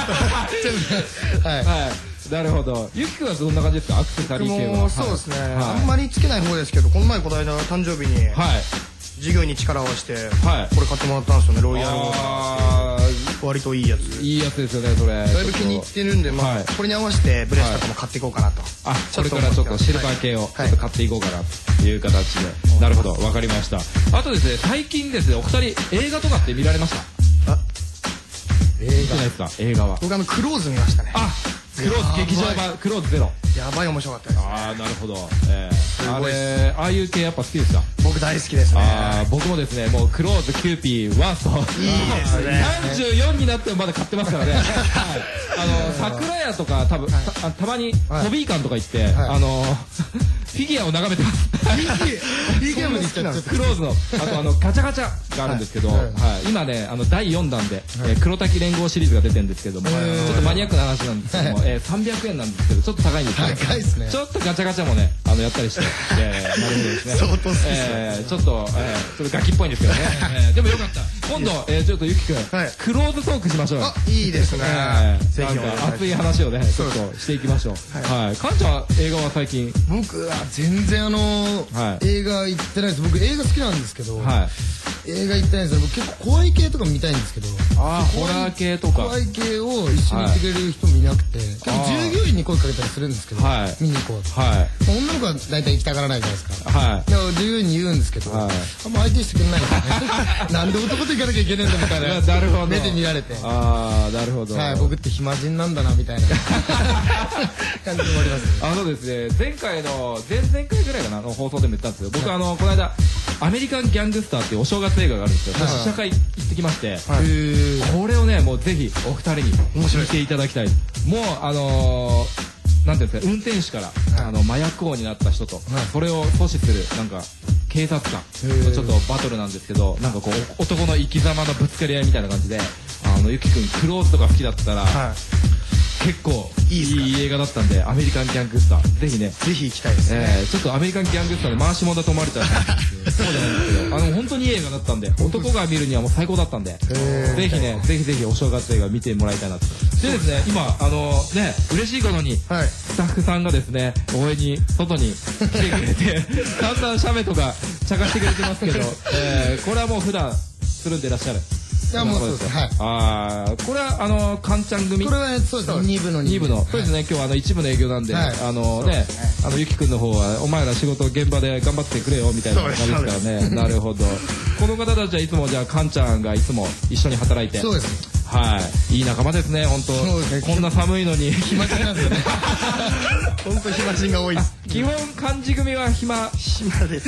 はいはい。なるほど。ゆきくんはどんな感じですか？アクセサリー系は。 そうですね。あんまりつけない方ですけど、この前この間誕生日に授業に力を合わせてこれ買ってもらったんですよね。ロイヤルの割といいやつ。 いいやつですよねそれ。 だいぶ気に入ってるんで、まあこれに合わせてブレスとかも買っていこうかなと。 あ、これからちょっとシルバー系をちょっと買っていこうかなという形で。なるほど、わかりました。あとですね、最近ですね、お二人映画とかって見られました？あ、映画ですか？映画は。 僕あのクローズ見ましたね。 あ、クローズ劇場版クローズゼロ。 やばい面白かったです。 ああ、なるほど。えー、あれああいう系やっぱ好きですか？ 僕大好きですね。 ああ、僕もですね、もうクローズキューピーワーストいいですね。 さんじゅうよんになってもまだ買ってますからね。はい。あの桜屋とか多分たたまにホビー館とか行ってあのフィギュアを眺めてます。 フィギュアも行っちゃってクローズのあとあのガチャガチャがあるんですけど、はい今ねあのだいよんだんで黒滝連合シリーズが出てるんですけども、ちょっとマニアックな話なんですけども、さんびゃくえんなんですけどちょっと高いんですけど、 高いですね。 ちょっとガチャガチャもねあのやったりして、なるほどですね。 相当好きですね。ちょっとちょっとガキっぽいんですけどね。でもよかった。今度ちょっとゆきくんクローズトークしましょうよ。 あ、いいですね。 ぜひ熱い話をねちょっとしていきましょう。はい。かんちゃんは映画は最近？ 僕は全然あの映画行ってないです。僕映画好きなんですけど、映画行ってないんですけど、僕結構怖い系とか見たいんですけど、 ああホラー系とか怖い系を一緒に行ってくれる人もいなくて、結構従業員に声かけたりするんですけど、見に行こうと。女の子は大体行きたがらないじゃないですか。だから従業員に言うんですけど、あんま相手してくれないんですね。なんで男と行かなきゃいけないんだみたいな目で見られて、 ああなるほど。 はい、僕って暇人なんだなみたいな感じもあります。 あのですね、前回の前々回ぐらいかなの放送でも言ったんですけど、僕あのこの間アメリカンギャングスターっていうお正月映画があるんですよ。試写会行ってきまして、これをねもうぜひお二人に見ていただきたい。もうあのなんていうんですか、運転手からあの麻薬王になった人とそれを阻止するなんか警察官のちょっとバトルなんですけど、なんかこう男の生き様のぶつかり合いみたいな感じで、あのゆきくんクローズとか好きだったら結構いい映画だったんで、アメリカンギャングスターぜひね、 ぜひ行きたいですね。 ちょっとアメリカンギャングスターで回し物だと思われたらそうじゃないんですけど、あの本当にいい映画だったんで、男が見るにはもう最高だったんで、ぜひねぜひぜひお正月映画見てもらいたいなと。でですね、今あのね嬉しいことにスタッフさんがですね応援に外に来てくれてだんだん写メとか茶化してくれてますけど、これはもう普段するんでいらっしゃる？ いやもうそうです。はい。 ああ、これはあのカンちゃん組。 これはそうです。二部の二部の。そうですね。今日はあの一部の営業なんで、あのね、あのゆきくんの方はお前ら仕事現場で頑張ってくれよみたいな感じですからね。なるほど。この方たちはいつもじゃあカンちゃんがいつも一緒に働いて。 そうです。 はい。いい仲間ですね。本当。こんな寒いのに暇人なんですよね。 本当暇人が多いです。 基本漢字組は暇暇です。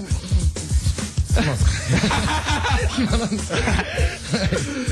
暇なんです。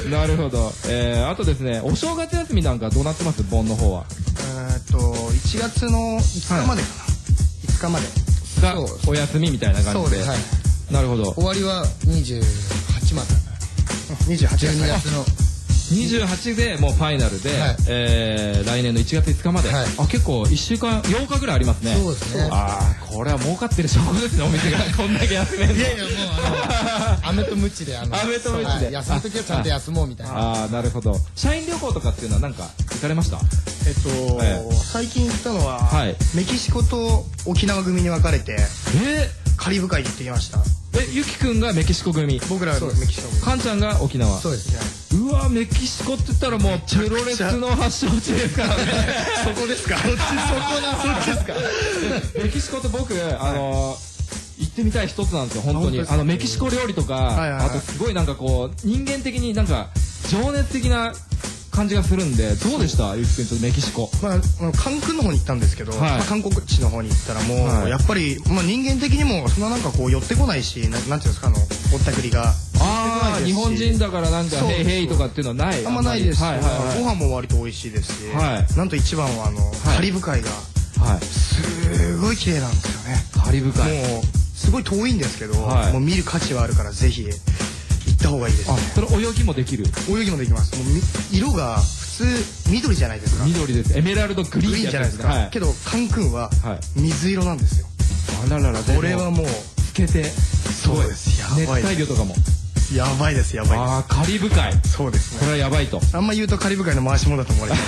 なるほど。えー、あとですね、お正月休みなんかどうなってます？盆の方は。 えっといちがつのいつかまでかな。いつかまでがお休みみたいな感じで。 はい。 なるほど。 終わりはにじゅうはちまで。 にじゅうはちじゅうにがつのにじゅうはちでもうファイナルで、えー、来年のいちがついつかまで、はい、あ結構いっしゅうかんようかぐらいありますね。 そうですね。 ああこれは儲かってる証拠ですね、お店がこんだけ休めるの。 いやいやもうあの飴とムチであの飴とムチで休む時はちゃんと休もうみたいな。 ああなるほど。社員旅行とかっていうのはなんか行かれました？ えっと、えー、最近行ったのは、はい、メキシコと沖縄組に分かれて、えー、カリブ海に行ってきました。 えゆきくんがメキシコ組、 僕らはメキシコ組、 かんちゃんが沖縄。 そうですね。 うわメキシコって言ったらもうプロレスの発祥地ですからね。 そこですか？ そっちそこなそっちですか？ メキシコって僕あの行ってみたい一つなんですよ本当に。あのメキシコ料理とか、あとすごいなんかこう人間的になんか情熱的な感じがするんで、どうでしたゆきくん？ちょっとメキシコ。 まあカンクンの方に行ったんですけど、韓国地の方に行ったらもうやっぱりまあ人間的にもそんななんかこう寄ってこないし、なんていうんですか、あのぼったくりが。 ああ日本人だからなんかヘイヘイとかっていうのはない？ あんまないです。ご飯も割と美味しいですし、なんと一番はあのカリブ海がすごい綺麗なんですよね。 カリブ海。 もうすごい遠いんですけど、はい、もう見る価値はあるからぜひ行った方がいいですね。あ、 それ泳ぎもできる？ 泳ぎもできます。もう色が普通緑じゃないですか。 緑です。エメラルドグリーンじゃないですか。はい、けどカンクンは水色なんですよ。 あららら。 これはもう透けて。 そうです。やばい。 熱帯魚とかも。 やばいですやばいです。 ああ、カリブ海。 そうですね。 これはやばいと。 あんま言うとカリブ海の回し物だと思われてる。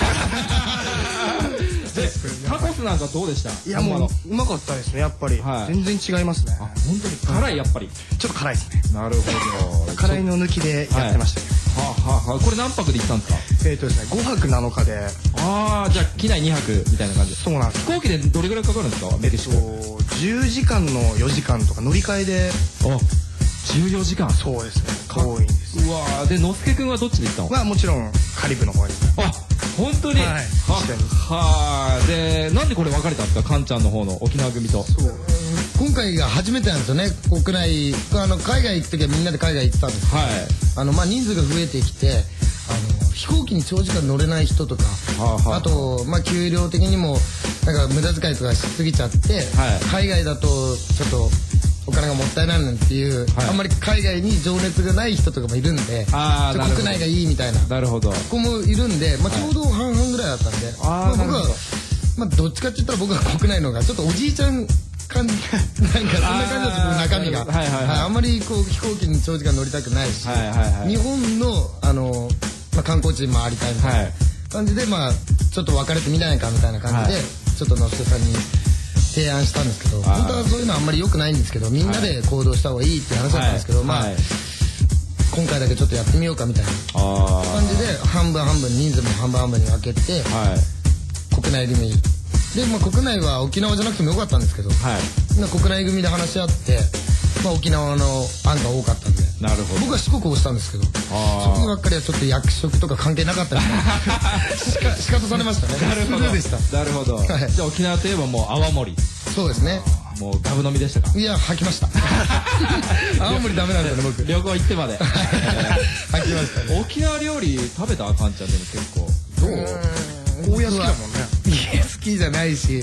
タコスなんかどうでした？ いやもううまかったですねやっぱり。全然違いますね。 あ、本当に辛いやっぱり。 ちょっと辛いですね。 なるほど。 辛いの抜きでやってましたけど。 はあはあ。これ何泊で行ったんですか？えっとですねごはくなのかで。 ああ、じゃあ機内にはくみたいな感じ。 そうなんです。 飛行機でどれぐらいかかるんですか？メキシコ。 じゅうじかんのよじかんとか乗り換えで。 あ、じゅうよじかん。 そうですね。遠いんです。 うわー。で、のすけくんはどっちで行ったの？ まあもちろんカリブの方に。 あ、本当に。 はい。 はあ。で、なんでこれ別れたんですか？カンちゃんの方の沖縄組と。 そう。今回が初めてなんですよね。国内、あの海外行くときはみんなで海外行ってたんですけど、はい。あのまあ人数が増えてきて、あの飛行機に長時間乗れない人とか、はあはあ、あとまあ給料的にもなんか無駄遣いとかしすぎちゃって、はい、海外だとちょっとお金がもったいないなんていう、はい、あんまり海外に情熱がない人とかもいるんで、あー、国内がいいみたいな。 なるほど。 子もいるんで、まあちょうど半々ぐらいだったんで、あ、まあ、僕はまあどっちかって言ったら僕は国内の方がちょっとおじいちゃん感じなんかそんな感じだった中身が、はいはいはい、あんまりこう飛行機に長時間乗りたくないし、はいはいはい、日本のあの、まあ、観光地に回りたいみたいな感じで、まあちょっと別れてみないかみたいな感じで、はい、ちょっとのすけさんに提案したんですけど、本当はそういうのはあんまり良くないんですけど、みんなで行動した方がいいっていう話だったんですけど、はい、まあ、はい、今回だけちょっとやってみようかみたいな感じで半分半分人数も半分半分に分けて、はい、国内組で、まあ、国内は沖縄じゃなくてもよかったんですけど、はい、国内組で話し合って、まあ、沖縄の案が多かったんで、 なるほど。 僕は四国を押したんですけど、そこばっかりはちょっと役職とか関係なかったみたいな仕方されましたね。 なるほどでした。 なるほど、はい、じゃあ沖縄といえばもう泡盛。 そうですね。 もうガブ飲みでしたか？ いや、吐きました。泡盛ダメなんだよね、僕。 旅行行ってまで吐きましたね。 沖縄料理食べた？カンちゃんでも結構どう？ゴーヤ好きだもんね。いや、好きじゃないし、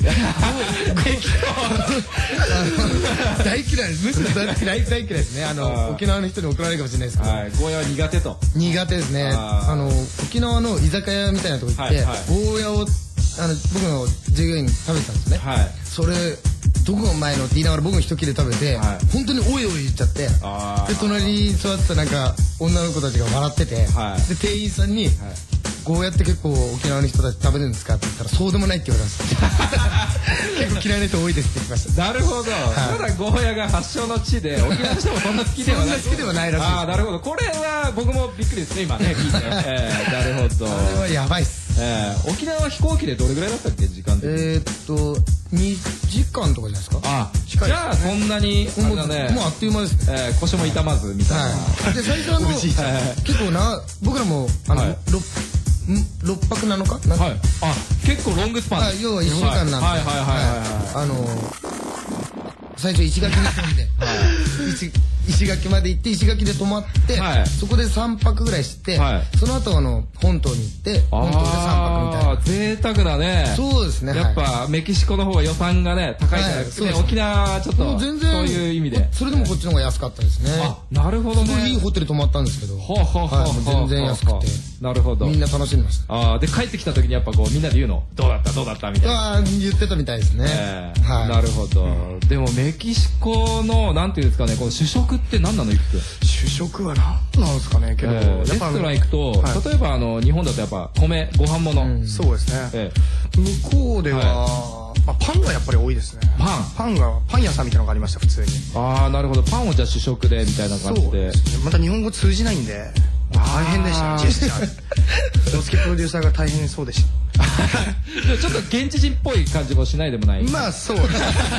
大嫌いです。むしろ大嫌いですね。あの沖縄の人に怒られるかもしれないですけど、 ゴーヤは苦手と。 苦手ですね。あの沖縄の居酒屋みたいなとこ行ってゴーヤをあの僕の従業員に食べてたんですね。それどこがうまいのって言いながら僕も一切れ食べて、本当においおい言っちゃって、で隣に座ってたなんか女の子たちが笑ってて、で店員さんにゴーヤって結構沖縄の人たち食べるんですかって言ったらそうでもないって言われました結構嫌いな人多いですって言ってました。 なるほど、はい、ただゴーヤが発祥の地で沖縄の人もそんな好きではないそんな好きではないらしいです。 ああ、なるほど。これは僕もびっくりですね今ね聞いて、えー、なるほど。 あれはやばいっす、 えー、沖縄は飛行機でどれぐらいだったっけ時間的に？ えー、っとにじかんとかじゃないですか。 ああ、じゃあそんなにあれだね、 もうあっという間ですね、 えー、腰も痛まずみたいな、 はい、で最初あの結構な僕らもあの、はい、ろっぱくなのかな、 はい、あ、結構ロングスパン、 はい、要はいっしゅうかんなんで、はいはいはいはい、はい、あの最初石垣に住んで、はい、石, 石垣まで行って石垣で泊まって、はい、そこでさんぱくぐらいして、はい、その後あの本島に行って本島でさんぱくみたいな。 贅沢だね。 そうですね。 やっぱ、はい、メキシコの方が予算がね高いじゃなくて、はい、沖縄はちょっと全然そういう意味でそれでもこっちの方が安かったですね。 あ、なるほどね。 すごいいいホテル泊まったんですけど、 ほうほうほうほう、 全然安くて、 なるほど、 みんな楽しんでました。 ああ、で帰ってきた時にやっぱこうみんなで言うのどうだったどうだったみたいな。 ああ、言ってたみたいですね、 えーはい、なるほど。でもメキシコのなんていうんですかね、この主食って何なの？いくつ主食は何なんですかね。けど、えー、 レストラン行くと、はい、例えばあの日本だとやっぱ米ご飯物、うん、 そうですね、えー、向こうでは、はい、まあ、パンがやっぱり多いですね。 パンパンがパン屋さんみたいなのがありました普通に。 ああ、なるほど。パンをじゃあ主食でみたいな感じで。そうですね。 また日本語通じないんで大変でしたね。ジェスチャー。ドスケプロデューサーが大変そうでした。 ちょっと現地人っぽい感じもしないでもない。 まあそうです。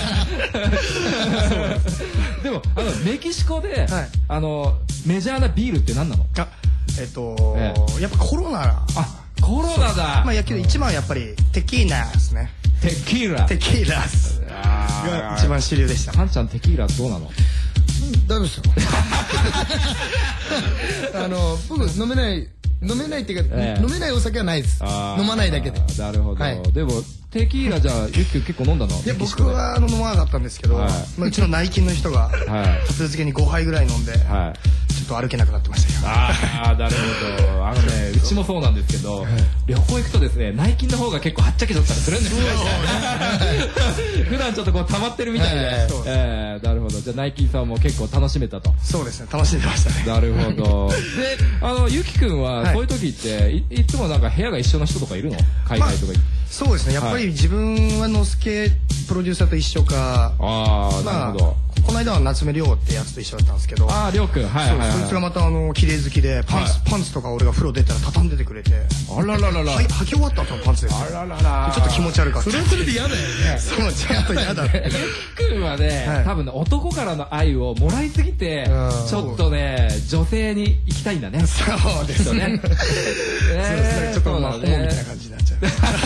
でもあのメキシコで、はい、あのメジャーなビールって何なの？ あ、えっと、ええ、やっぱコロナ。 あ、コロナだ。 まあ野球で一番やっぱりテキーラですね。 テキーラ。 テキーラスが一番主流でした。 ハンちゃんテキーラどうなの？ 大丈夫ですよ。あの僕飲めない飲めないっていうか、飲めないお酒はないです。飲まないだけで。 なるほど。でもテキーラじゃあゆきくん結構飲んだの？ いや僕は飲まなかったんですけど、うちの内勤の人が立て続けにごはいぐらい飲んで、ちょっと歩けなくなってましたよ。 ああ、なるほど。あのね、うちもそうなんですけど、旅行行くとですね、内勤の方が結構はっちゃけちゃったりするんですよ。普段ちょっとこう溜まってるみたいで。ええ、なるほど。じゃあ内勤さんも結構楽しめたと。 そうですね、楽しんでましたね。 なるほど。で、あのゆきくんはそういう時っていつもなんか部屋が一緒の人とかいるの？海外とか。 そうですね、やっぱり自分はのすけプロデューサーと一緒か、 ああ、なるほど。 この間は夏目亮ってやつと一緒だったんですけど、 ああ、亮くん、はいはい。 そいつがまたあの綺麗好きで、パンツパンツとか俺が風呂出たら畳んでてくれて、 あらららら、 履き終わった後のパンツです。 あららら、 ちょっと気持ち悪かった。 それはそれで嫌だよね。 そう、ちょっと嫌だ。 ゆきくんはね、多分男からの愛をもらいすぎて、ちょっとね、女性に行きたいんだね。 そうですね。ちょっとまあホモみたいな感じになっちゃう。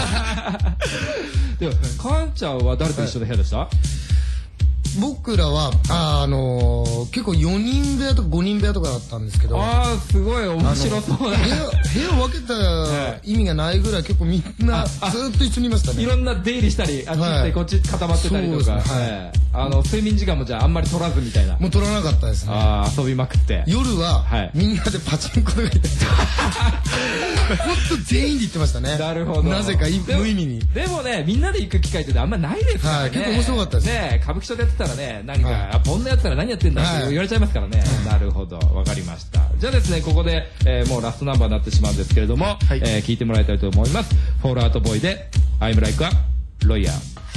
でもかんちゃんは誰と一緒の部屋でした？ 僕らはあの結構よにん部屋とかごにん部屋とかだったんですけど、 ああすごい面白そうだね。 部屋を分けた意味がないぐらい結構みんなずっと一緒にいましたね。 いろんな出入りしたり、あっち行ってこっち固まってたりとか、あの睡眠時間もじゃああんまり取らずみたいな。 もう取らなかったですね。 ああ遊びまくって。 夜はみんなでパチンコとか行って本当全員で行ってましたね。 なるほど。 なぜか無意味に。 でもね、みんなで行く機会ってあんまないですからね。 結構面白かったですね。歌舞伎町でやってたらね、なんかこんなやったら何やってんだって言われちゃいますからね。なるほど、わかりました。じゃあですね、ここでもうラストナンバーになってしまうんですけれども、聞いてもらいたいと思います。フォールアウトボーイで I'm Like a Lawyer。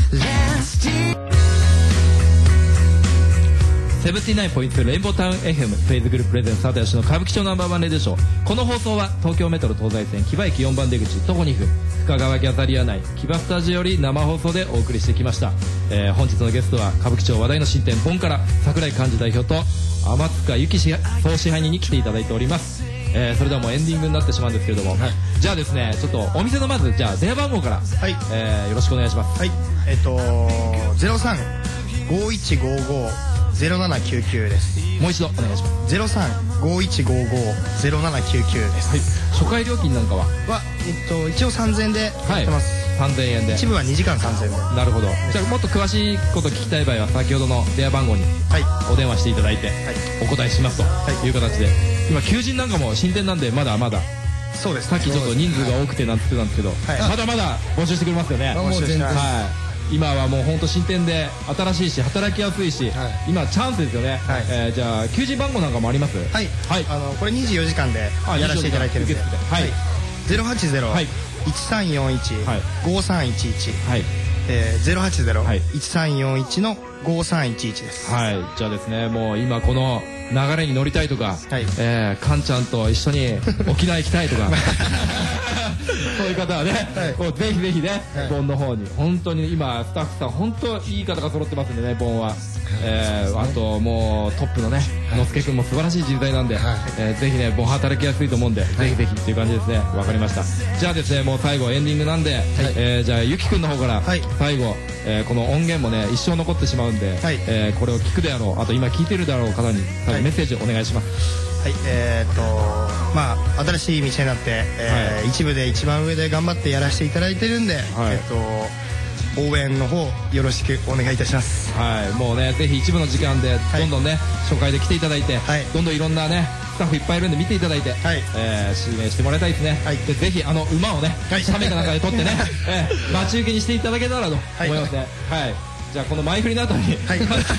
セブンティナインポイントレインボータウン エフエム フェイズグループプレゼンツ佐藤義の歌舞伎町ナンバーワンレディオショー。この放送は東京メトロ東西線木場駅よんばん出口徒歩にふん深川ギャザリア内木場スタジオより生放送でお送りしてきました。えー、本日のゲストは歌舞伎町話題の新店ボンから櫻井寛治代表と天塚由紀総支配人に来ていただいております。えー、それではもうエンディングになってしまうんですけれども、はい、じゃあですね、ちょっとお店のまずじゃあ電話番号から、はい、えー、よろしくお願いします。 はい、えっ、ー、とゼロさん ごいちごご ゼロななきゅうきゅうです。 もう一度お願いします。 ゼロさん ごいちごご ゼロななきゅうきゅうです。はい、 初回料金なんかはは、えっと、一応さんぜんえんでやってます。 はい、さんぜんえんで。 一部はにじかんさんぜんえんで。 なるほど。じゃあもっと詳しいこと聞きたい場合は先ほどの電話番号にお電話していただいてお答えしますという形で、今求人なんかも新店なんでまだまだ。 そうです。 さっきちょっと人数が多くてなんて言ってたんですけど、まだまだ募集してくれますよね。 募集してます。 はい。今はもう本当新店で新しいし働きやすいし、はい、今チャンスですよね。はい、えー、じゃあ求人番号なんかもあります？ はい、はい、あのこれにじゅうよじかんでやらせていただいてるんで、はい、ゼロはちゼロ いちさんよんいち ごさんいちいち、はい、えー、ゼロはちゼロ いちさんよんいちのごさんいちいちです。 はい、じゃあですね、もう今この流れに乗りたいとか、はい、えー、カンちゃんと一緒に沖縄行きたいとかそういう方はね、はい、もうぜひぜひね、はい、ボンの方に本当に今スタッフさん本当いい方が揃ってますんでね、ボンは、えー、あともうトップのねのすけくんも素晴らしい人材なんで、はい、えー、ぜひねボン働きやすいと思うんで、はい、ぜひぜひっていう感じですね。わかりました。じゃあですね、もう最後エンディングなんで、はい、えー、じゃあゆきくんの方から最後、はい、えー、この音源もね一生残ってしまうんで、はい、えー、これを聞くであろう、あと今聞いてるであろう方に最後メッセージをお願いします。 はい、えー、っとまあ新しい店になって、えーはい、一部で一番上で頑張ってやらせていただいてるんで、はい、えー、っと応援の方よろしくお願いいたします。 はい、もうねぜひ一部の時間でどんどんね、はい、初回で来ていただいて、はい、どんどんいろんなねスタッフいっぱいいるんで見ていただいて、はい、えー、指名してもらいたいですね。はい、でぜひあの馬をね写メかなんかで撮ってね、えー、待ち受けにしていただけたらと思いますね。はい、はい、じゃあこの前振りの後に、はい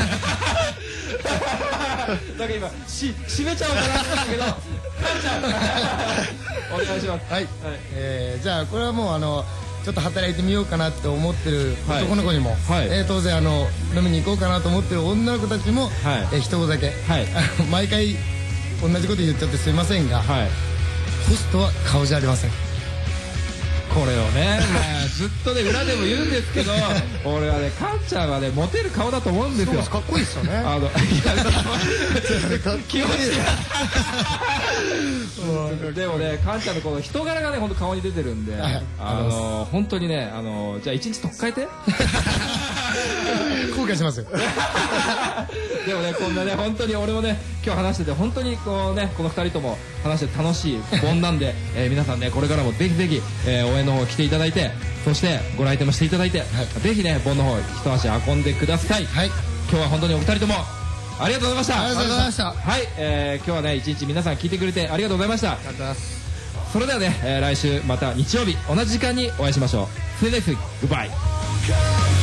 なんか今し締めちゃおうかなと思ったけど、かんちゃんお願いします。はい、はい、 えー、じゃあこれはもうあのちょっと働いてみようかなって思ってる男の子にも、はい、えー、当然あの飲みに行こうかなと思ってる女の子たちも、はい、えー、一言だけ、はい、毎回同じこと言っちゃってすいませんが、はい、ホストは顔じゃありません。 これをね、まあ、ずっとね裏でも言うんですけど俺はねカンちゃんはねモテる顔だと思うんですよ。 かっこいいですよね。あのいや気持ちいいでもねカンちゃんのこの人柄がね本当顔に出てるんで、あの本当にね、あのじゃあ一日とっかえて後悔しますよでもねこんなね本当に俺もね今日話してて本当にこうねこのふたりとも話して楽しいボンなんでえー、皆さんねこれからもぜひぜひ、えー、応援の方来ていただいて、そしてご来店もしていただいて、はい、ぜひね盆の方一足運んでください。はい、今日は本当にお二人ともありがとうございました。 ありがとうございました。 はい、えー、今日はね一日皆さん聞いてくれてありがとうございました。 ありがとうございます。 それではね、えー、来週また日曜日同じ時間にお会いしましょう。See you next week. Goodbye.